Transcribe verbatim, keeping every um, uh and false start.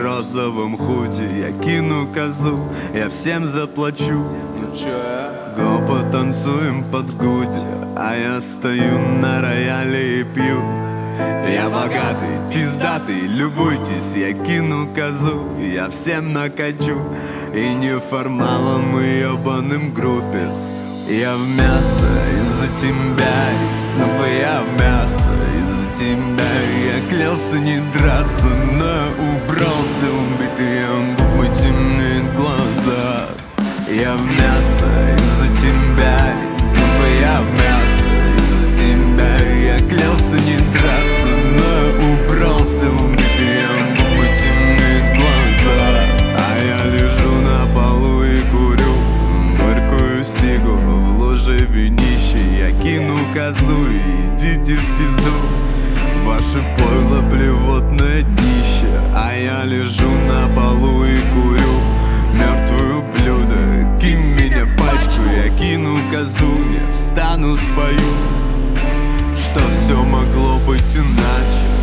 розовом худі, я кину козу, я всем заплачу. Ну чё? Го потанцуем под гуди, а я стою на рояле и пью. Я богатый, пиздатый, любуйтесь, я кину козу, я всем накачу. И неформалом, и ебаным группес. Я в мясо из-за тебя, и снова я в мясо из-за тебя. Я клялся не драться, но я убрался, убитый губы, темнеют глаза. Я в мясо из-за тебя, и снова я в мясо из-за тебя. Я клялся не драться, но я убрался, убитый губы, темнеют глаза. А я лежу на полу и курю горькую сигу в луже винище. Я кину козу и идите в пизду, ваше пойло блевотное днище. А я лежу на полу и курю мертвую блюдо. Кинь меня пачку, я кину козу, не встану, спою, что все могло быть иначе.